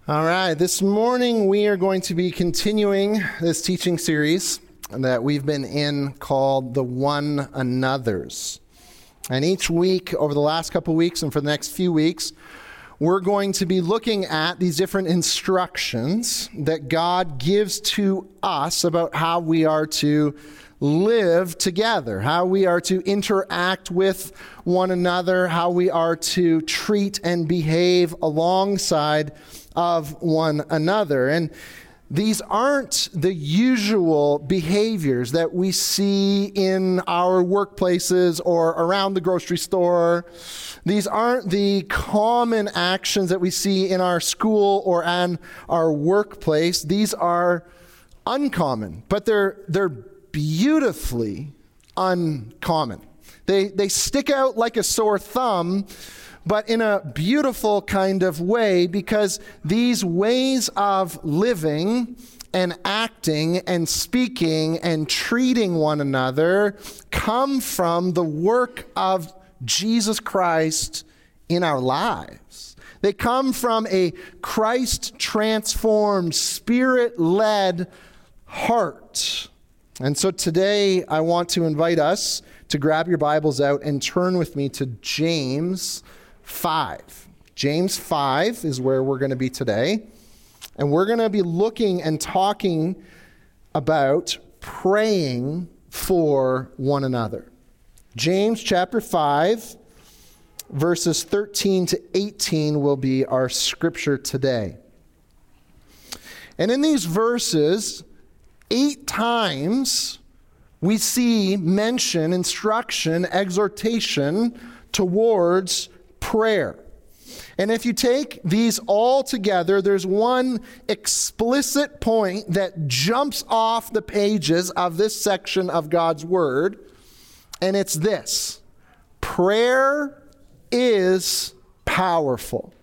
All right, this morning we are going to be continuing this teaching series that we've been in called The One Anothers. And each week, over the last couple weeks and for the next few weeks, we're going to be looking at these different instructions that God gives to us about how we are to live together, how we are to interact with one another, how we are to treat and behave alongside of one another. And these aren't the usual behaviors that we see in our workplaces or around the grocery store. These aren't the common actions that we see in our school or on our workplace. These are uncommon, but they're beautifully uncommon. They stick out like a sore thumb, but in a beautiful kind of way, because these ways of living and acting and speaking and treating one another come from the work of Jesus Christ in our lives. They come from a Christ-transformed, Spirit-led heart. And so today I want to invite us to grab your Bibles out and turn with me to James 5. James 5 is where we're going to be today. And we're going to be looking and talking about praying for one another. James chapter 5, verses 13 to 18 will be our scripture today. And in these verses, 8 times we see mention, instruction, exhortation towards prayer. And if you take these all together, there's one explicit point that jumps off the pages of this section of God's Word, and it's this: prayer is powerful.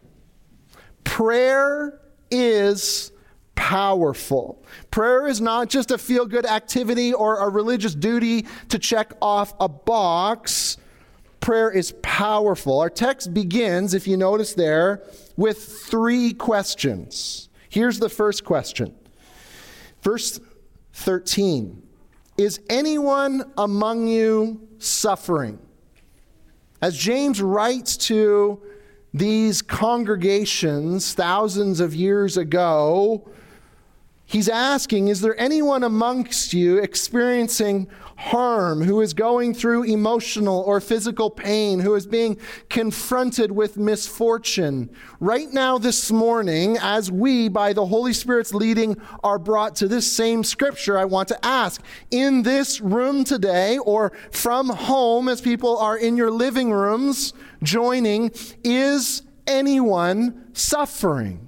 Prayer is powerful. Prayer is not just a feel-good activity or a religious duty to check off a box. Prayer is powerful. Our text begins, if you notice there, with 3 questions. Here's the first question. Verse 13. Is anyone among you suffering? As James writes to these congregations thousands of years ago, he's asking, is there anyone amongst you experiencing harm, who is going through emotional or physical pain, who is being confronted with misfortune? Right now this morning, as we, by the Holy Spirit's leading, are brought to this same scripture, I want to ask, in this room today or from home as people are in your living rooms joining, is anyone suffering?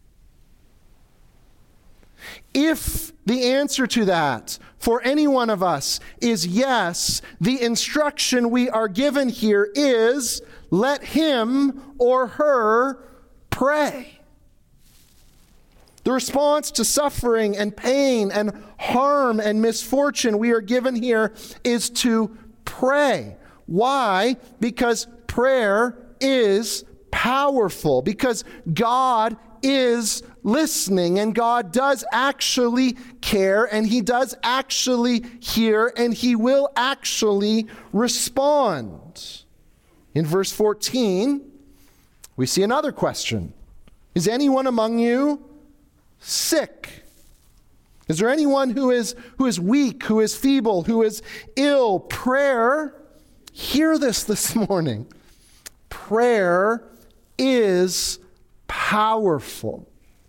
If the answer to that for any one of us is yes, the instruction we are given here is, let him or her pray. The response to suffering and pain and harm and misfortune we are given here is to pray. Why? Because prayer is powerful. Because God is listening, and God does actually care, and he does actually hear, and he will actually respond. In verse 14, we see another question. Is anyone among you sick? Is there anyone who is weak, who is feeble, who is ill? Prayer, hear this morning. Prayer is powerful.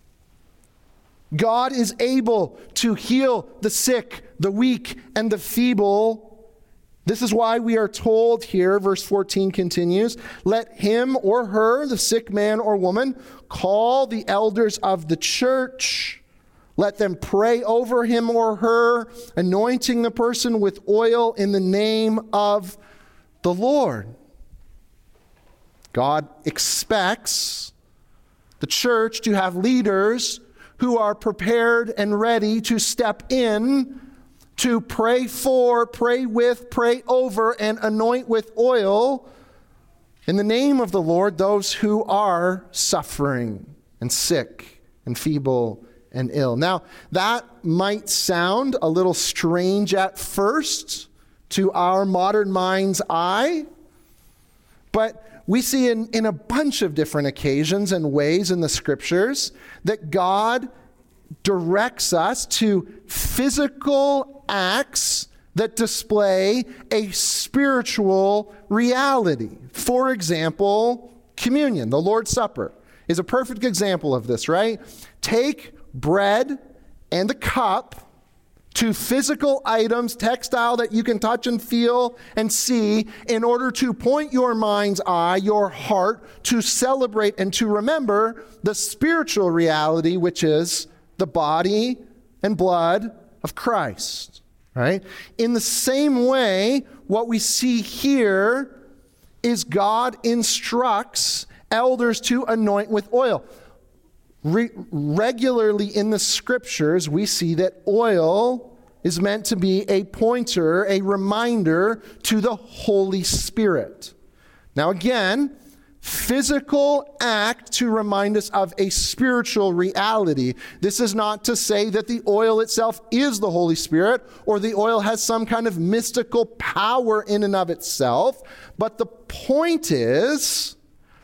God is able to heal the sick, the weak, and the feeble. This is why we are told here, verse 14 continues, let him or her, the sick man or woman, call the elders of the church. Let them pray over him or her, anointing the person with oil in the name of the Lord. God expects the church to have leaders who are prepared and ready to step in to pray for, pray with, pray over, and anoint with oil in the name of the Lord those who are suffering and sick and feeble and ill. Now, that might sound a little strange at first to our modern mind's eye, but we see in a bunch of different occasions and ways in the scriptures that God directs us to physical acts that display a spiritual reality. For example, communion, the Lord's Supper, is a perfect example of this, right? Take bread and the cup, two physical items, textile that you can touch and feel and see, in order to point your mind's eye, your heart, to celebrate and to remember the spiritual reality, which is the body and blood of Christ, right? In the same way, what we see here is God instructs elders to anoint with oil. Regularly in the scriptures, we see that oil is meant to be a pointer, a reminder to the Holy Spirit. Now again, physical act to remind us of a spiritual reality. This is not to say that the oil itself is the Holy Spirit or the oil has some kind of mystical power in and of itself, but the point is,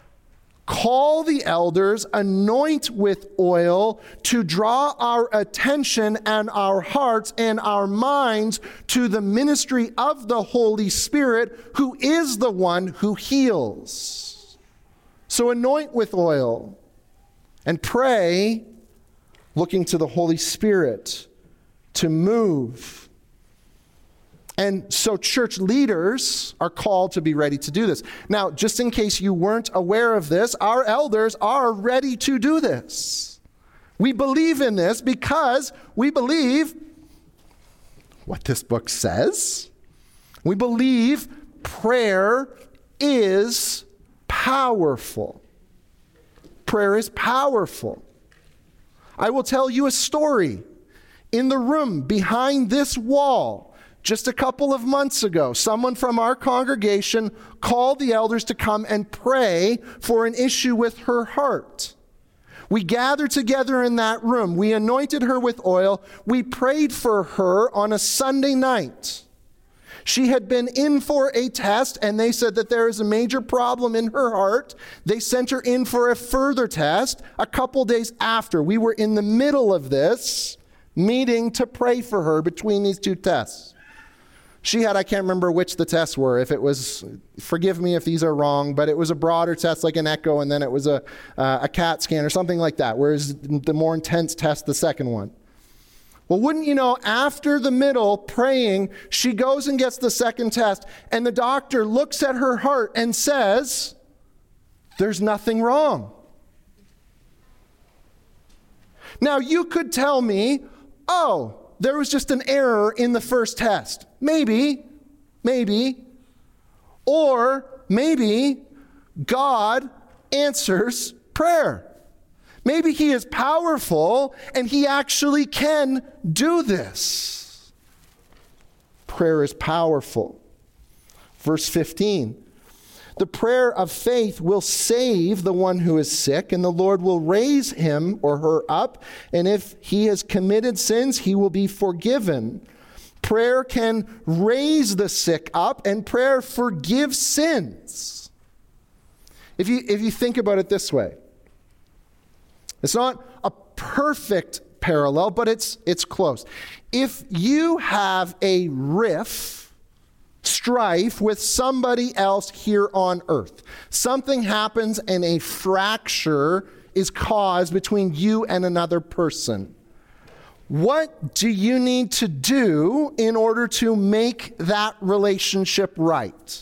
call the elders, anoint with oil to draw our attention and our hearts and our minds to the ministry of the Holy Spirit, who is the one who heals. So anoint with oil and pray, looking to the Holy Spirit to move. And so church leaders are called to be ready to do this. Now, just in case you weren't aware of this, our elders are ready to do this. We believe in this because we believe what this book says. We believe prayer is powerful. Prayer is powerful. I will tell you a story. In the room behind this wall, just a couple of months ago, someone from our congregation called the elders to come and pray for an issue with her heart. We gathered together in that room. We anointed her with oil. We prayed for her on a Sunday night. She had been in for a test, and they said that there is a major problem in her heart. They sent her in for a further test a couple days after. We were in the middle of this meeting to pray for her between these two tests. She had, I can't remember which the tests were, if it was, forgive me if these are wrong, but it was a broader test like an echo, and then it was a CAT scan or something like that, whereas the more intense test, the second one. Well, wouldn't you know, after the middle praying, she goes and gets the second test, and the doctor looks at her heart and says, "There's nothing wrong." Now, you could tell me, oh, there was just an error in the first test. Maybe. Or maybe God answers prayer. Maybe he is powerful and he actually can do this. Prayer is powerful. Verse 15. The prayer of faith will save the one who is sick, and the Lord will raise him or her up, and if he has committed sins, he will be forgiven. Prayer can raise the sick up, and prayer forgives sins. If you think about it this way, it's not a perfect parallel, but it's close. If you have a strife with somebody else here on earth, something happens and a fracture is caused between you and another person, what do you need to do in order to make that relationship right?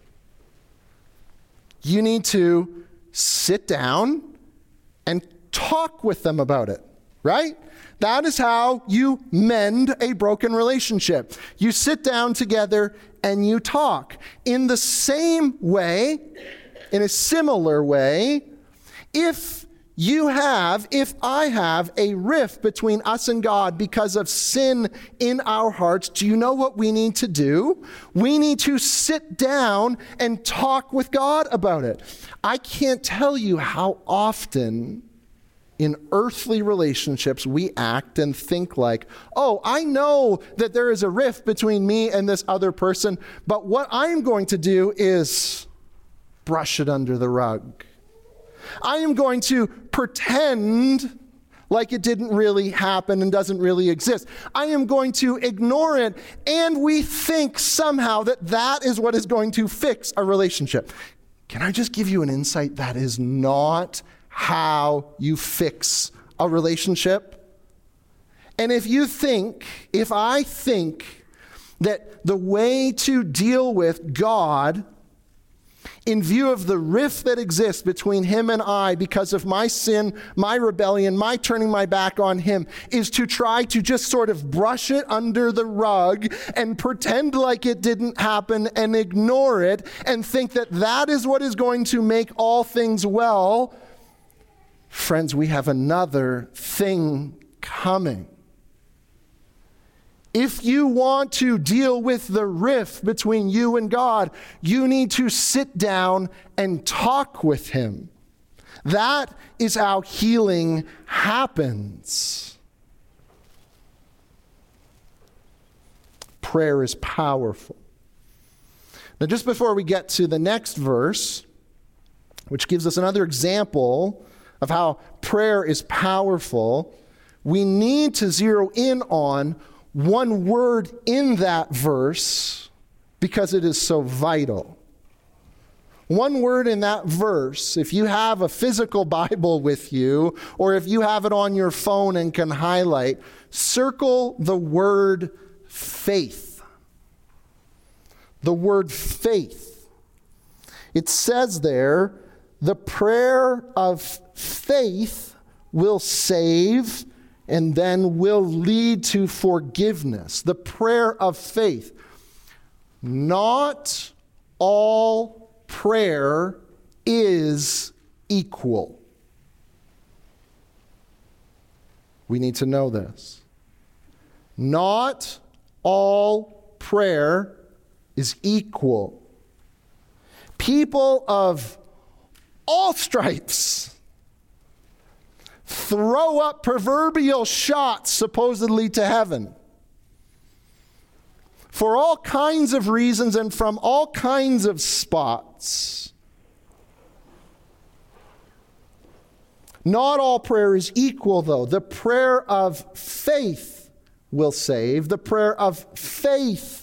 You need to sit down and talk with them about it, right? That is how you mend a broken relationship. You sit down together and you talk. In the same way, in a similar way, if I have a rift between us and God because of sin in our hearts, do you know what we need to do? We need to sit down and talk with God about it. I can't tell you how often in earthly relationships, we act and think like, oh, I know that there is a rift between me and this other person, but what I'm going to do is brush it under the rug. I am going to pretend like it didn't really happen and doesn't really exist. I am going to ignore it, and we think somehow that that is what is going to fix a relationship. Can I just give you an insight? That is not how you fix a relationship. And if I think that the way to deal with God in view of the rift that exists between him and I because of my sin, my rebellion, my turning my back on him, is to try to just sort of brush it under the rug and pretend like it didn't happen and ignore it and think that that is what is going to make all things well, friends, we have another thing coming. If you want to deal with the rift between you and God, you need to sit down and talk with him. That is how healing happens. Prayer is powerful. Now, just before we get to the next verse, which gives us another example of how prayer is powerful, we need to zero in on one word in that verse because it is so vital. One word in that verse, if you have a physical Bible with you, or if you have it on your phone and can highlight, circle the word faith. The word faith. It says there, the prayer of faith will save and then will lead to forgiveness. The prayer of faith. Not all prayer is equal. We need to know this. Not all prayer is equal. People of all stripes throw up proverbial shots, supposedly, to heaven for all kinds of reasons and from all kinds of spots. Not all prayer is equal, though. The prayer of faith will save. The prayer of faith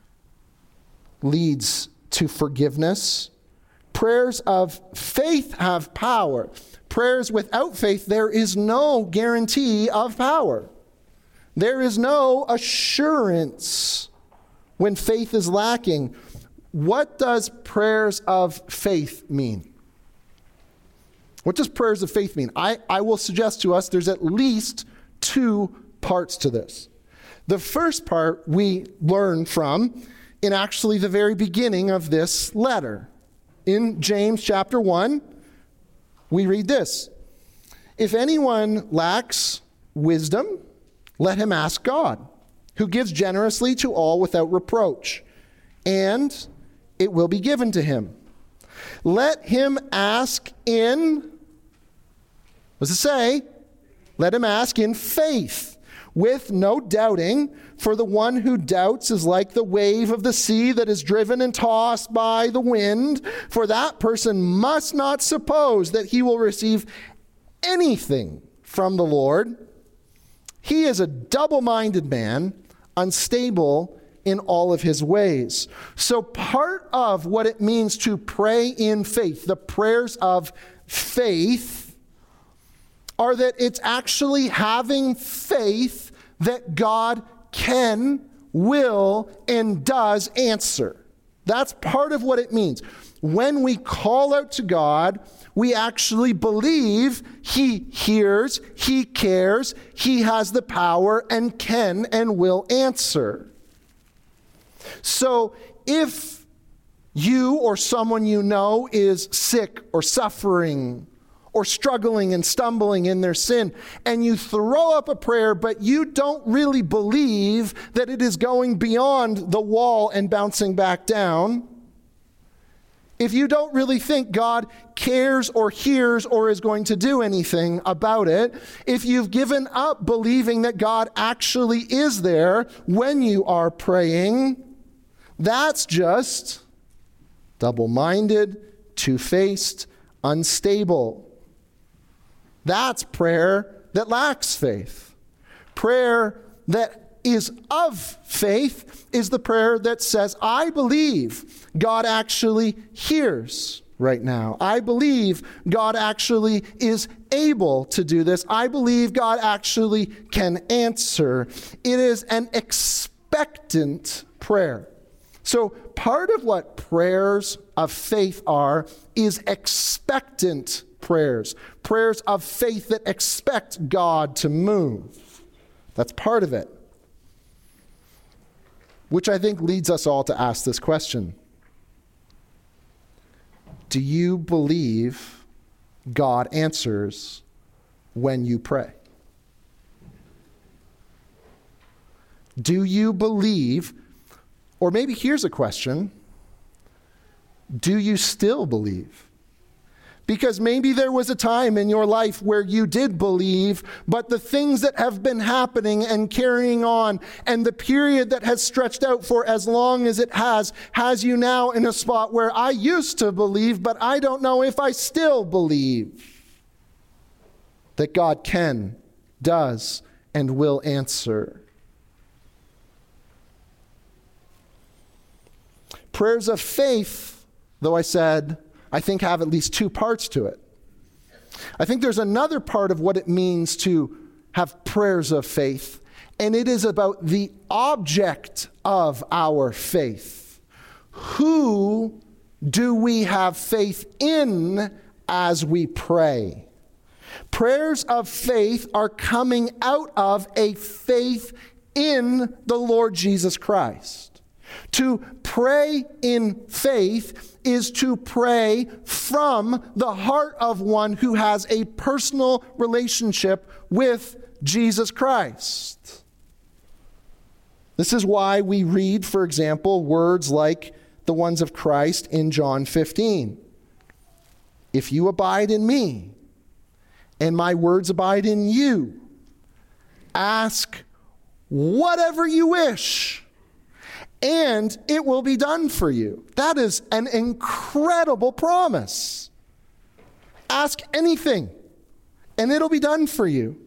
leads to forgiveness. Prayers of faith have power. Prayers without faith, there is no guarantee of power. There is no assurance when faith is lacking. What does prayers of faith mean? What does prayers of faith mean? I will suggest to us there's at least two parts to this. The first part we learn from in actually the very beginning of this letter. In James chapter 1, we read this: if anyone lacks wisdom, let him ask God, who gives generously to all without reproach, and it will be given to him. Let him ask in, what does it say? Let him ask in faith, with no doubting, for the one who doubts is like the wave of the sea that is driven and tossed by the wind. For that person must not suppose that he will receive anything from the Lord. He is a double-minded man, unstable in all of his ways. So part of what it means to pray in faith, the prayers of faith, are that it's actually having faith that God can, will, and does answer. That's part of what it means. When we call out to God, we actually believe he hears, he cares, he has the power, and can and will answer. So if you or someone you know is sick or suffering or struggling and stumbling in their sin, and you throw up a prayer, but you don't really believe that it is going beyond the wall and bouncing back down, if you don't really think God cares or hears or is going to do anything about it, if you've given up believing that God actually is there when you are praying, that's just double-minded, two-faced, unstable. That's prayer that lacks faith. Prayer that is of faith is the prayer that says, I believe God actually hears right now. I believe God actually is able to do this. I believe God actually can answer. It is an expectant prayer. So part of what prayers of faith are is expectant prayers. Prayers of faith that expect God to move. That's part of it. Which I think leads us all to ask this question. Do you believe God answers when you pray? Do you believe, or maybe here's a question, do you still believe? Because maybe there was a time in your life where you did believe, but the things that have been happening and carrying on, and the period that has stretched out for as long as it has you now in a spot where I used to believe, but I don't know if I still believe that God can, does, and will answer. Prayers of faith, though I think have at least two parts to it. I think there's another part of what it means to have prayers of faith, and it is about the object of our faith. Who do we have faith in as we pray? Prayers of faith are coming out of a faith in the Lord Jesus Christ. To pray in faith is to pray from the heart of one who has a personal relationship with Jesus Christ. This is why we read, for example, words like the ones of Christ in John 15. If you abide in me, and my words abide in you, ask whatever you wish, and it will be done for you. That is an incredible promise. Ask anything, and it'll be done for you.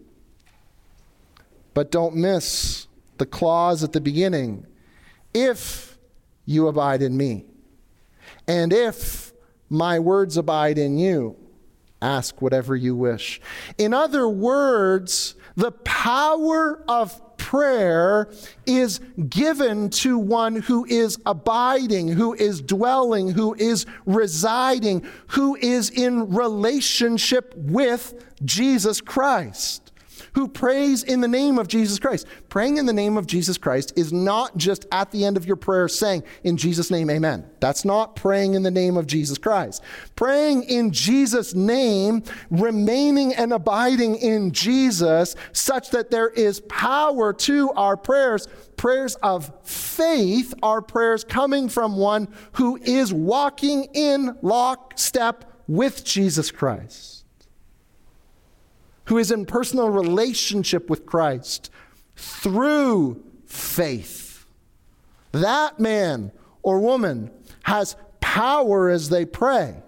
But don't miss the clause at the beginning. If you abide in me, and if my words abide in you, ask whatever you wish. In other words, the power of prayer is given to one who is abiding, who is dwelling, who is residing, who is in relationship with Jesus Christ, who prays in the name of Jesus Christ. Praying in the name of Jesus Christ is not just at the end of your prayer saying, in Jesus' name, amen. That's not praying in the name of Jesus Christ. Praying in Jesus' name, remaining and abiding in Jesus, such that there is power to our prayers. Prayers of faith are prayers coming from one who is walking in lockstep with Jesus Christ, who is in personal relationship with Christ through faith. That man or woman has power as they pray.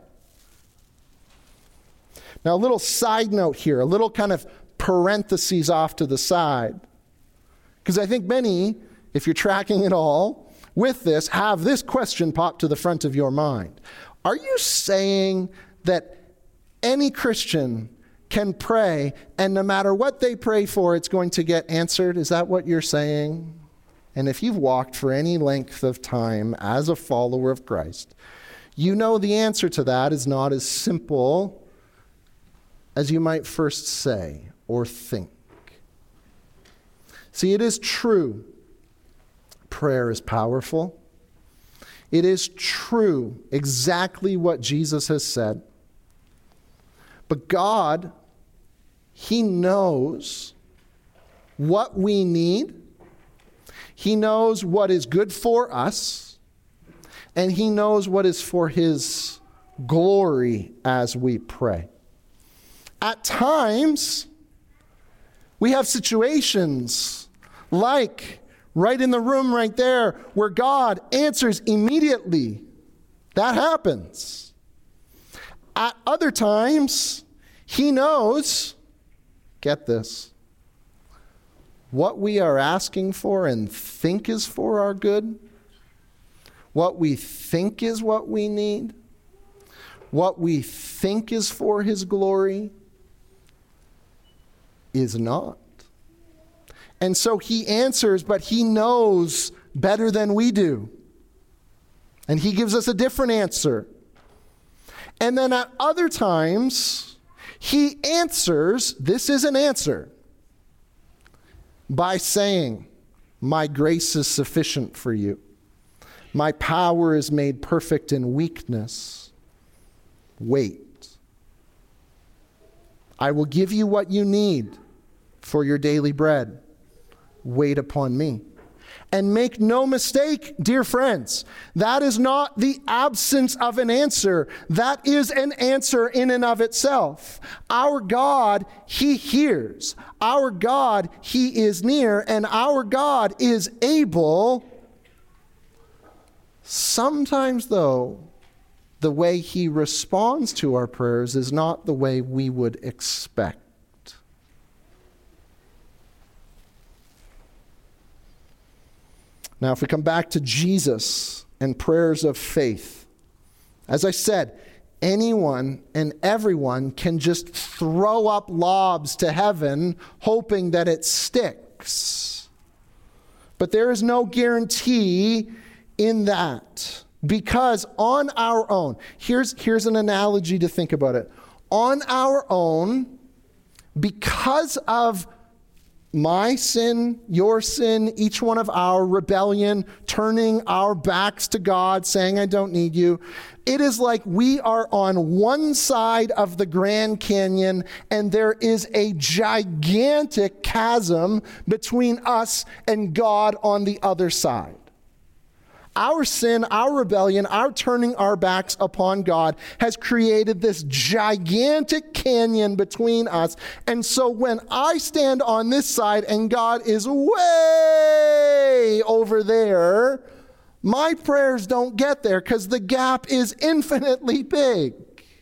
Now, a little side note here, a little kind of parentheses off to the side, because I think many, if you're tracking it all with this, have this question pop to the front of your mind. Are you saying that any Christian can pray, and no matter what they pray for, it's going to get answered? Is that what you're saying? And if you've walked for any length of time as a follower of Christ, you know the answer to that is not as simple as you might first say or think. See, it is true. Prayer is powerful. It is true, exactly what Jesus has said. But God, He knows what we need. He knows what is good for us. And he knows what is for his glory as we pray. At times, we have situations like right in the room right there where God answers immediately. That happens. At other times, he knows, get this, what we are asking for and think is for our good, what we think is what we need, what we think is for his glory, is not. And so he answers, but he knows better than we do. And he gives us a different answer. And then at other times, he answers, this is an answer, by saying, my grace is sufficient for you. My power is made perfect in weakness. Wait. I will give you what you need for your daily bread. Wait upon me. And make no mistake, dear friends, that is not the absence of an answer. That is an answer in and of itself. Our God, he hears. Our God, he is near. And our God is able. Sometimes, though, the way he responds to our prayers is not the way we would expect. Now, if we come back to Jesus and prayers of faith, as I said, anyone and everyone can just throw up lobs to heaven hoping that it sticks. But there is no guarantee in that. Because on our own, here's an analogy to think about it. On our own, because of my sin, your sin, each one of our rebellion, turning our backs to God, saying, I don't need you. It is like we are on one side of the Grand Canyon and there is a gigantic chasm between us and God on the other side. Our sin, our rebellion, our turning our backs upon God has created this gigantic canyon between us. And so when I stand on this side and God is way over there, my prayers don't get there because the gap is infinitely big.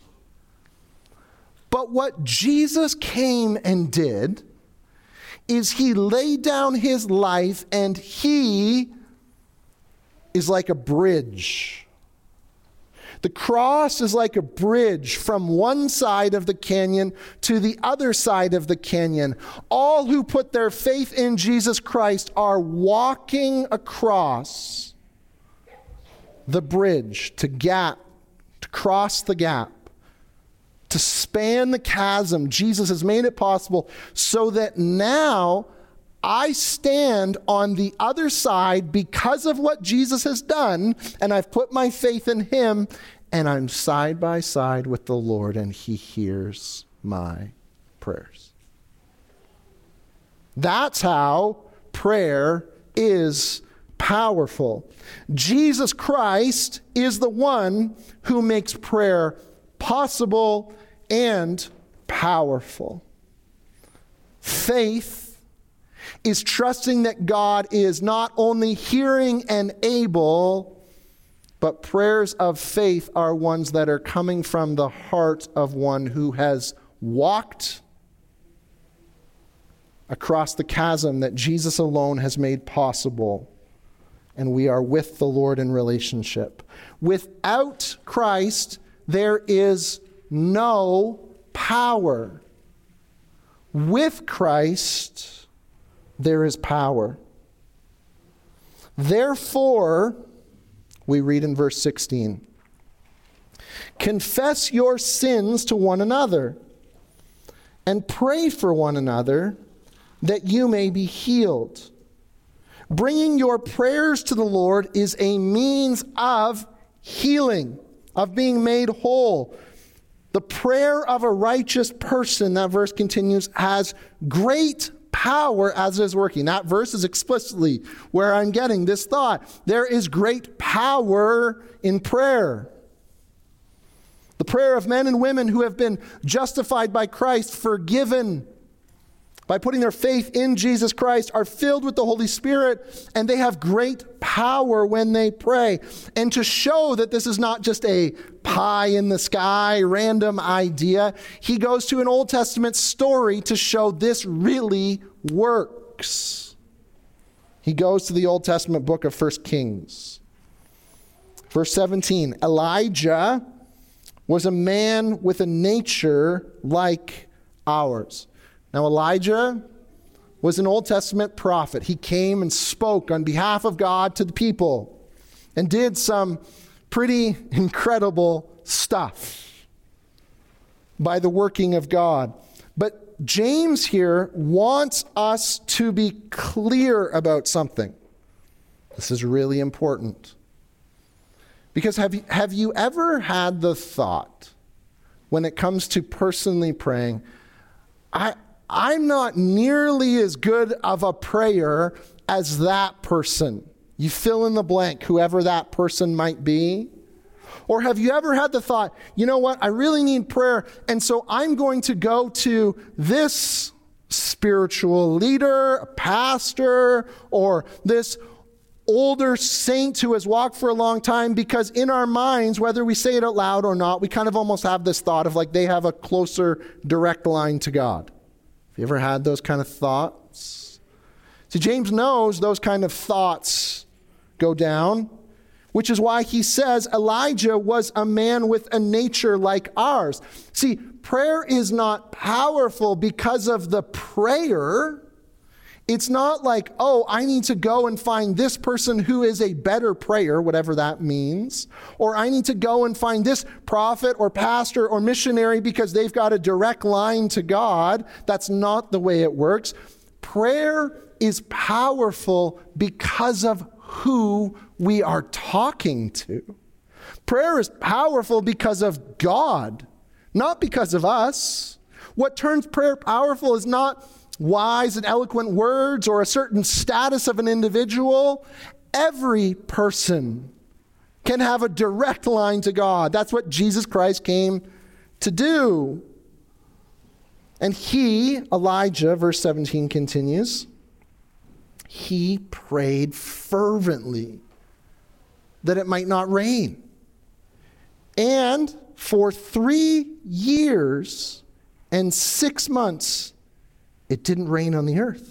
But what Jesus came and did is he laid down his life, and he is like a bridge. The cross is like a bridge from one side of the canyon to the other side of the canyon. All who put their faith in Jesus Christ are walking across the bridge to cross the gap, to span the chasm. Jesus has made it possible so that now I stand on the other side because of what Jesus has done, and I've put my faith in him, and I'm side by side with the Lord, and he hears my prayers. That's how prayer is powerful. Jesus Christ is the one who makes prayer possible and powerful. Faith is trusting that God is not only hearing and able, but prayers of faith are ones that are coming from the heart of one who has walked across the chasm that Jesus alone has made possible, and we are with the Lord in relationship. Without Christ, there is no power. With Christ, there is power. Therefore, we read in verse 16, confess your sins to one another and pray for one another that you may be healed. Bringing your prayers to the Lord is a means of healing, of being made whole. The prayer of a righteous person, that verse continues, has great power as it is working. That verse is explicitly where I'm getting this thought. There is great power in prayer. The prayer of men and women who have been justified by Christ, forgiven by putting their faith in Jesus Christ, are filled with the Holy Spirit, and they have great power when they pray. And to show that this is not just a pie in the sky, random idea, he goes to an Old Testament story to show this really works. He goes to the Old Testament book of 1 Kings. Verse 17, Elijah was a man with a nature like ours. Now, Elijah was an Old Testament prophet. He came and spoke on behalf of God to the people and did some pretty incredible stuff by the working of God. But James here wants us to be clear about something. This is really important. Because have you ever had the thought, when it comes to personally praying, I'm not nearly as good of a prayer as that person. You fill in the blank, whoever that person might be. Or have you ever had the thought, you know what, I really need prayer, and so I'm going to go to this spiritual leader, a pastor, or this older saint who has walked for a long time, because in our minds, whether we say it out loud or not, we kind of almost have this thought of like they have a closer direct line to God. Have you ever had those kind of thoughts? See, James knows those kind of thoughts go down, which is why he says Elijah was a man with a nature like ours. See, prayer is not powerful because of the prayer. It's not like, oh, I need to go and find this person who is a better prayer, whatever that means. Or I need to go and find this prophet or pastor or missionary because they've got a direct line to God. That's not the way it works. Prayer is powerful because of who we are talking to. Prayer is powerful because of God, not because of us. What turns prayer powerful is not wise and eloquent words or a certain status of an individual. Every person can have a direct line to God. That's what Jesus Christ came to do. And he, Elijah, verse 17 continues, he prayed fervently that it might not rain. And for 3 years and 6 months, it didn't rain on the earth.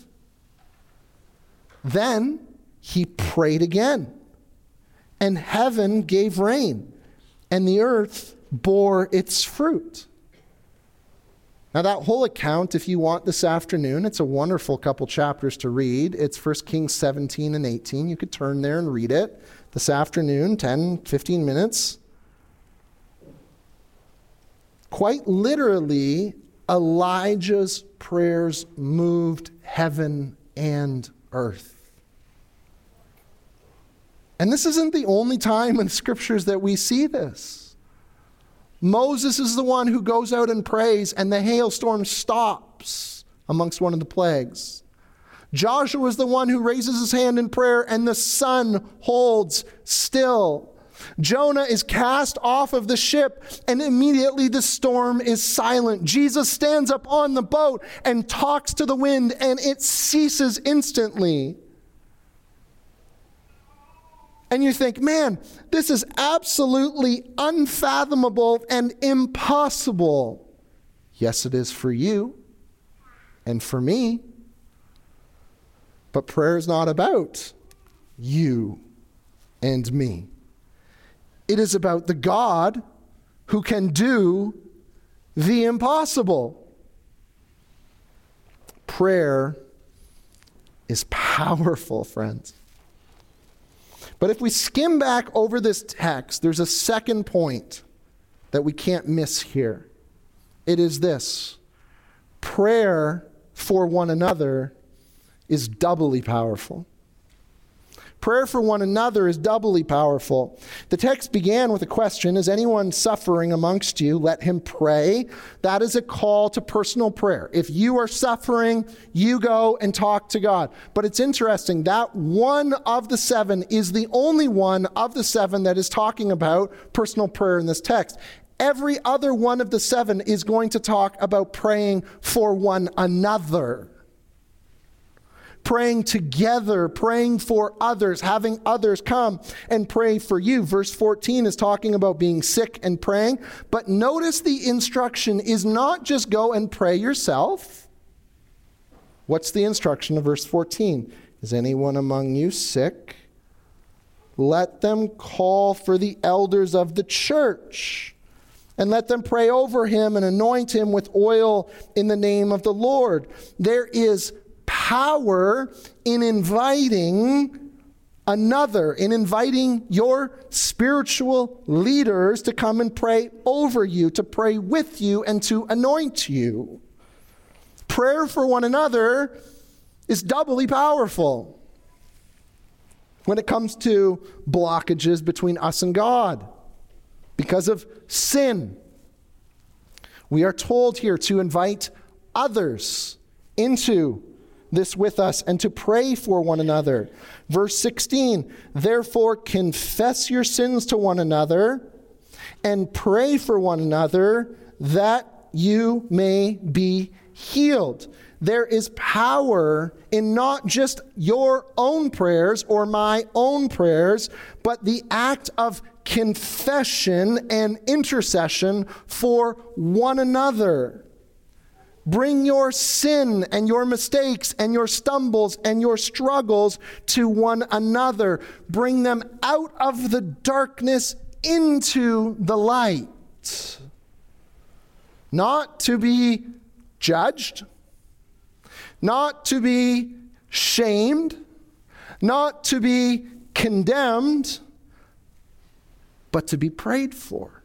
Then he prayed again, and heaven gave rain, and the earth bore its fruit. Now that whole account, if you want this afternoon, it's a wonderful couple chapters to read. It's 1 Kings 17 and 18. You could turn there and read it this afternoon, 10, 15 minutes. Quite literally, Elijah's prayers moved heaven and earth. And this isn't the only time in the scriptures that we see this. Moses is the one who goes out and prays, and the hailstorm stops amongst one of the plagues. Joshua is the one who raises his hand in prayer, and the sun holds still. Jonah is cast off of the ship, and immediately the storm is silent. Jesus stands up on the boat and talks to the wind, and it ceases instantly. And you think, man, this is absolutely unfathomable and impossible. Yes, it is for you and for me. But prayer is not about you and me. It is about the God who can do the impossible. Prayer is powerful, friends. But if we skim back over this text, there's a second point that we can't miss here. It is this: prayer for one another is doubly powerful. Prayer for one another is doubly powerful. The text began with a question, is anyone suffering amongst you? Let him pray. That is a call to personal prayer. If you are suffering, you go and talk to God. But it's interesting, that one of the seven is the only one of the seven that is talking about personal prayer in this text. Every other one of the seven is going to talk about praying for one another. Praying together, praying for others, having others come and pray for you. Verse 14 is talking about being sick and praying. But notice the instruction is not just go and pray yourself. What's the instruction of verse 14? Is anyone among you sick? Let them call for the elders of the church, and let them pray over him and anoint him with oil in the name of the Lord. There is power in inviting another, in inviting your spiritual leaders to come and pray over you, to pray with you, and to anoint you. Prayer for one another is doubly powerful when it comes to blockages between us and God because of sin. We are told here to invite others into this with us and to pray for one another. Verse 16, therefore confess your sins to one another and pray for one another that you may be healed. There is power in not just your own prayers or my own prayers, but the act of confession and intercession for one another. Bring your sin and your mistakes and your stumbles and your struggles to one another. Bring them out of the darkness into the light. Not to be judged, not to be shamed, not to be condemned, but to be prayed for.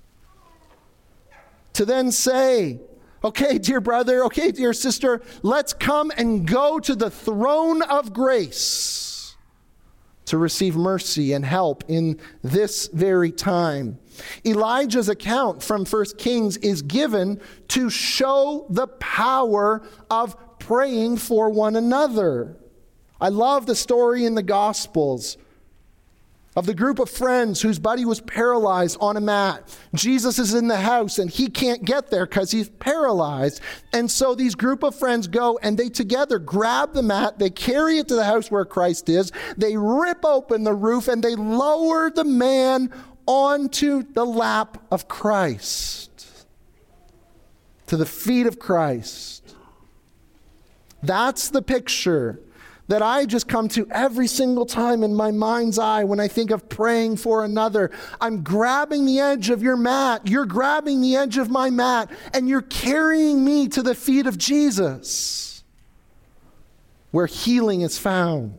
To then say, okay, dear brother, okay, dear sister, let's come and go to the throne of grace to receive mercy and help in this very time. Elijah's account from 1 Kings is given to show the power of praying for one another. I love the story in the Gospels of the group of friends whose buddy was paralyzed on a mat. Jesus is in the house and he can't get there because he's paralyzed. And so these group of friends go and they together grab the mat, they carry it to the house where Christ is, they rip open the roof and they lower the man onto the lap of Christ, to the feet of Christ. That's the picture that I just come to every single time in my mind's eye when I think of praying for another. I'm grabbing the edge of your mat. You're grabbing the edge of my mat, and you're carrying me to the feet of Jesus, where healing is found.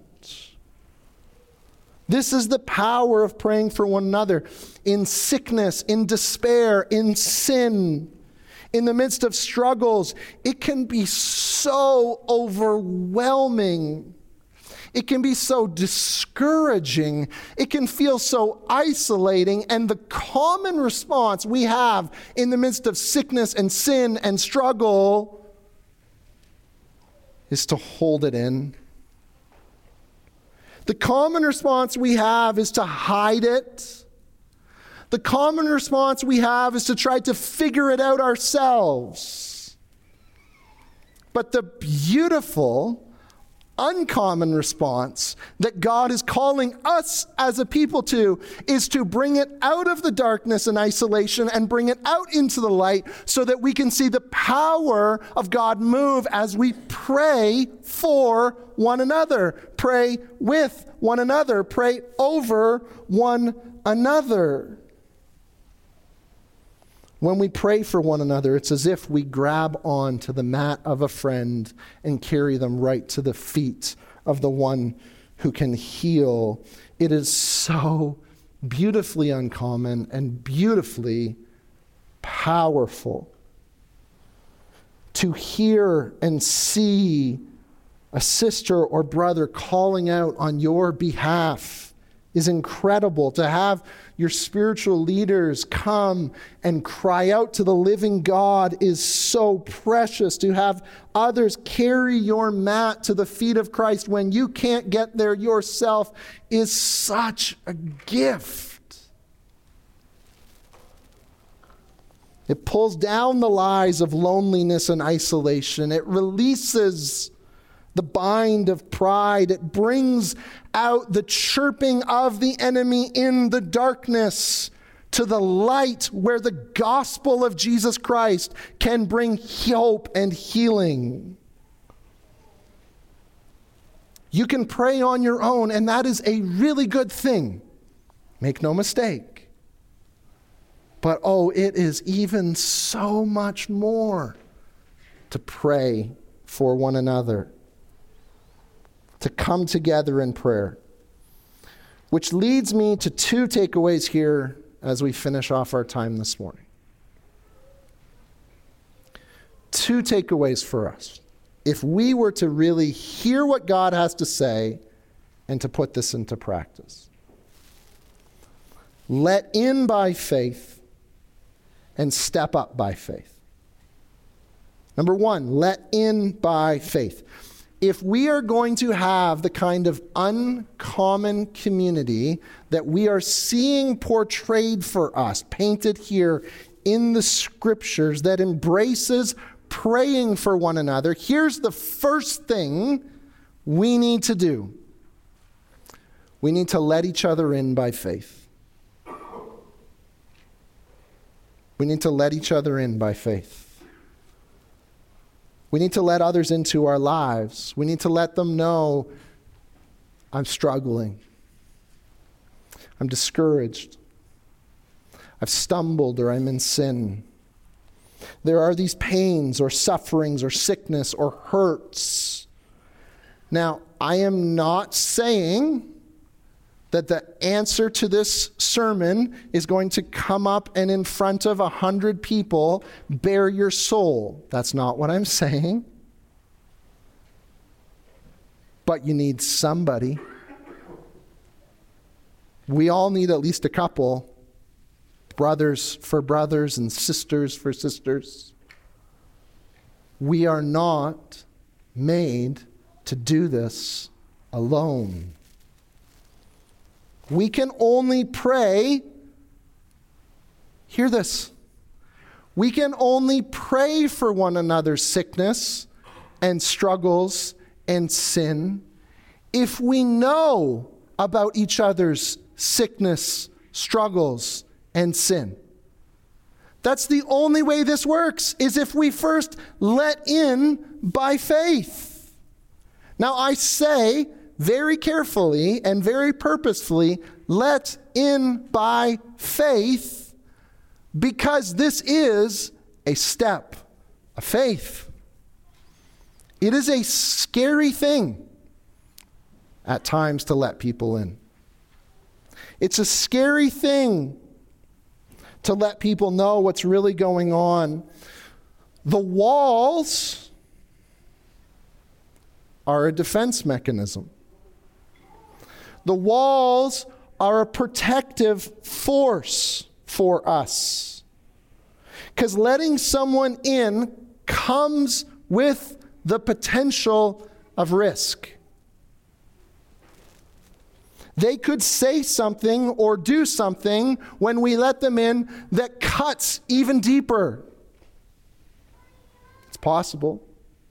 This is the power of praying for one another in sickness, in despair, in sin. In the midst of struggles, it can be so overwhelming. It can be so discouraging. It can feel so isolating. And the common response we have in the midst of sickness and sin and struggle is to hold it in. The common response we have is to hide it. The common response we have is to try to figure it out ourselves. But the beautiful, uncommon response that God is calling us as a people to is to bring it out of the darkness and isolation and bring it out into the light so that we can see the power of God move as we pray for one another, pray with one another, pray over one another. When we pray for one another, it's as if we grab on to the mat of a friend and carry them right to the feet of the one who can heal. It is so beautifully uncommon and beautifully powerful to hear and see a sister or brother calling out on your behalf is incredible. To have your spiritual leaders come and cry out to the living God is so precious. To have others carry your mat to the feet of Christ when you can't get there yourself is such a gift. It pulls down the lies of loneliness and isolation. It releases the bind of pride. It brings out the chirping of the enemy in the darkness to the light where the gospel of Jesus Christ can bring hope and healing. You can pray on your own, and that is a really good thing. Make no mistake. But it is even so much more to pray for one another, to come together in prayer. Which leads me to two takeaways here as we finish off our time this morning. Two takeaways for us. If we were to really hear what God has to say and to put this into practice. Let in by faith and step up by faith. Number one, let in by faith. If we are going to have the kind of uncommon community that we are seeing portrayed for us, painted here in the scriptures, that embraces praying for one another, here's the first thing we need to do. We need to let each other in by faith. We need to let each other in by faith. We need to let others into our lives. We need to let them know, I'm struggling. I'm discouraged. I've stumbled or I'm in sin. There are these pains or sufferings or sickness or hurts. Now, I am not saying that the answer to this sermon is going to come up and in front of 100 people bare your soul. That's not what I'm saying. But you need somebody. We all need at least a couple. Brothers for brothers and sisters for sisters. We are not made to do this alone. We can only pray, hear this, we can only pray for one another's sickness and struggles and sin if we know about each other's sickness, struggles, and sin. That's the only way this works, is if we first let in by faith. Now I say, very carefully and very purposefully, let in by faith, because this is a step of faith. It is a scary thing at times to let people in. It's a scary thing to let people know what's really going on. The walls are a defense mechanism. The walls are a protective force for us. Because letting someone in comes with the potential of risk. They could say something or do something when we let them in that cuts even deeper. It's possible.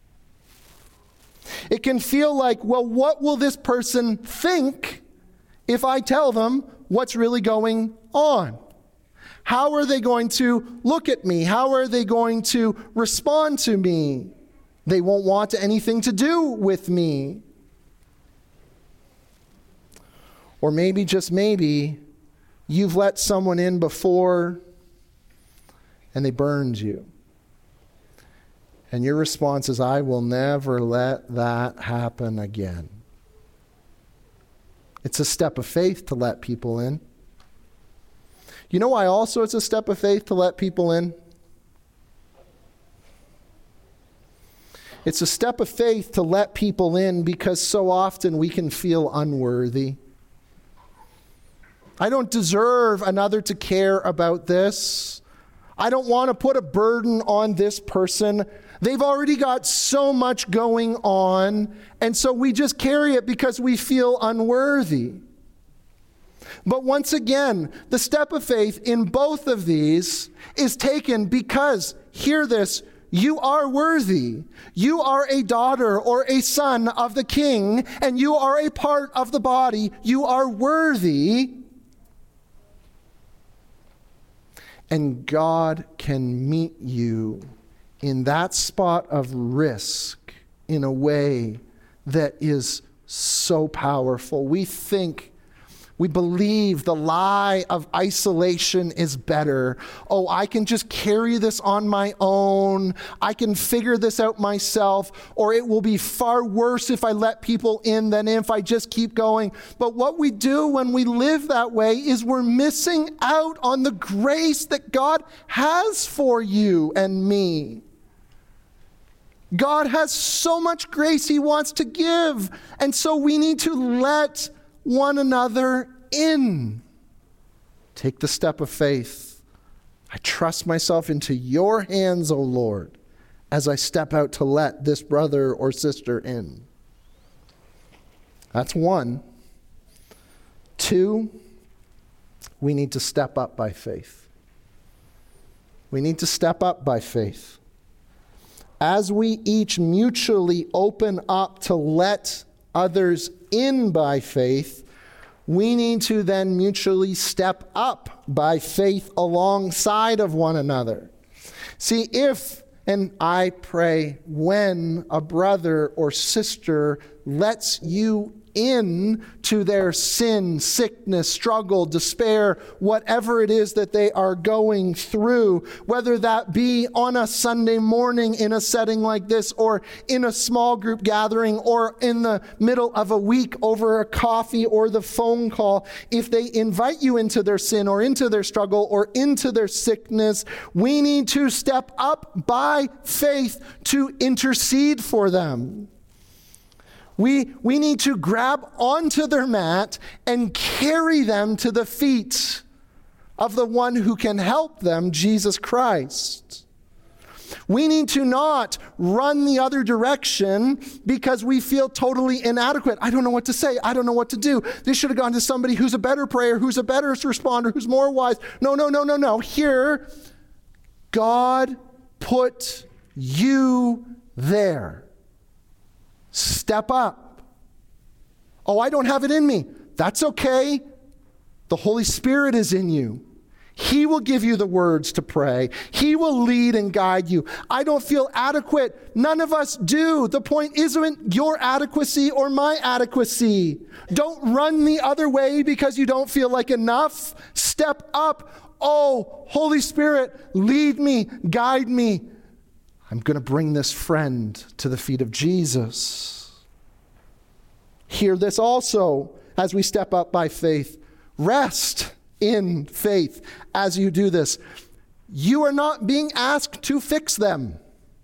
It can feel like, well, what will this person think if I tell them what's really going on? How are they going to look at me? How are they going to respond to me? They won't want anything to do with me. Or maybe, just maybe, you've let someone in before and they burned you. And your response is, I will never let that happen again. It's a step of faith to let people in. You know why also it's a step of faith to let people in? It's a step of faith to let people in because so often we can feel unworthy. I don't deserve another to care about this. I don't want to put a burden on this person. They've already got so much going on, and so we just carry it because we feel unworthy. But once again, the step of faith in both of these is taken because, hear this, you are worthy. You are a daughter or a son of the King, and you are a part of the body. You are worthy. And God can meet you in that spot of risk in a way that is so powerful. We believe the lie of isolation is better. Oh, I can just carry this on my own. I can figure this out myself, or it will be far worse if I let people in than if I just keep going. But what we do when we live that way is we're missing out on the grace that God has for you and me. God has so much grace He wants to give, and so we need to let one another in. Take the step of faith. I trust myself into your hands, O Lord, as I step out to let this brother or sister in. That's one. Two, we need to step up by faith. We need to step up by faith. As we each mutually open up to let others in by faith, we need to then mutually step up by faith alongside of one another. See, if, and I pray, when a brother or sister lets you in to their sin, sickness, struggle, despair, whatever it is that they are going through, whether that be on a Sunday morning in a setting like this, or in a small group gathering, or in the middle of a week over a coffee or the phone call, if they invite you into their sin or into their struggle or into their sickness, we need to step up by faith to intercede for them. We need to grab onto their mat and carry them to the feet of the one who can help them, Jesus Christ. We need to not run the other direction because we feel totally inadequate. I don't know what to say. I don't know what to do. This should have gone to somebody who's a better prayer, who's a better responder, who's more wise. No. Here, God put you there. Step up. Oh, I don't have it in me. That's okay. The Holy Spirit is in you. He will give you the words to pray. He will lead and guide you. I don't feel adequate. None of us do. The point isn't your adequacy or my adequacy. Don't run the other way because you don't feel like enough. Step up. Oh, Holy Spirit, lead me, guide me. I'm going to bring this friend to the feet of Jesus. Hear this also as we step up by faith. Rest in faith as you do this. You are not being asked to fix them.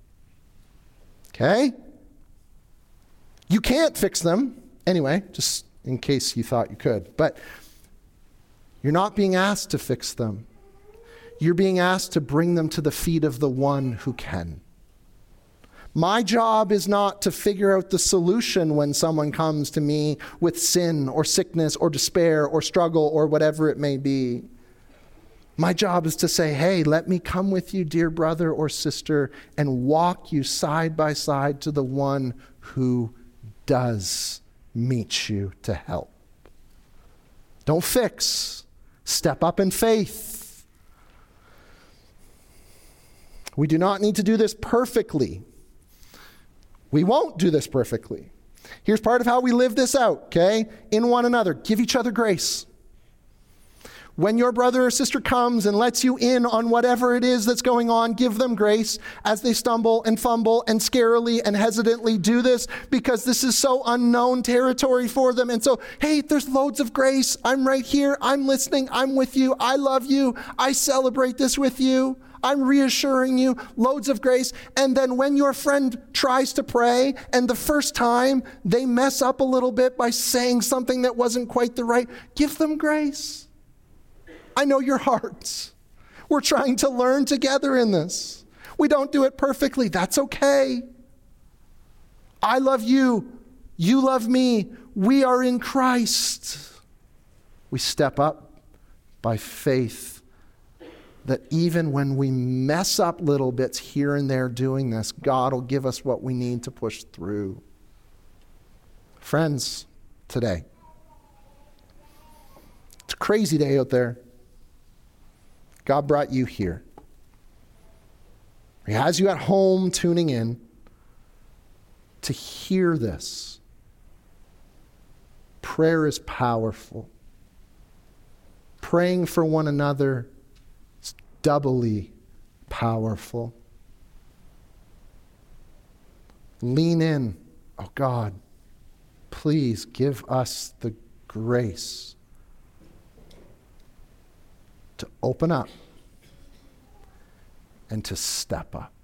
Okay? You can't fix them. Anyway, just in case you thought you could. But you're not being asked to fix them. You're being asked to bring them to the feet of the one who can. My job is not to figure out the solution when someone comes to me with sin or sickness or despair or struggle or whatever it may be. My job is to say, hey, let me come with you, dear brother or sister, and walk you side by side to the one who does meet you to help. Don't fix. Step up in faith. We do not need to do this perfectly. We won't do this perfectly. Here's part of how we live this out, okay? In one another. Give each other grace. When your brother or sister comes and lets you in on whatever it is that's going on, give them grace as they stumble and fumble and scarily and hesitantly do this because this is so unknown territory for them. And so, hey, there's loads of grace. I'm right here. I'm listening. I'm with you. I love you. I celebrate this with you. I'm reassuring you, loads of grace. And then when your friend tries to pray, and the first time they mess up a little bit by saying something that wasn't quite the right, give them grace. I know your hearts. We're trying to learn together in this. We don't do it perfectly. That's okay. I love you. You love me. We are in Christ. We step up by faith that even when we mess up little bits here and there doing this, God will give us what we need to push through. Friends, today, it's a crazy day out there. God brought you here. He has you at home tuning in to hear this. Prayer is powerful. Praying for one another is doubly powerful. Lean in. Oh God, please give us the grace to open up and to step up.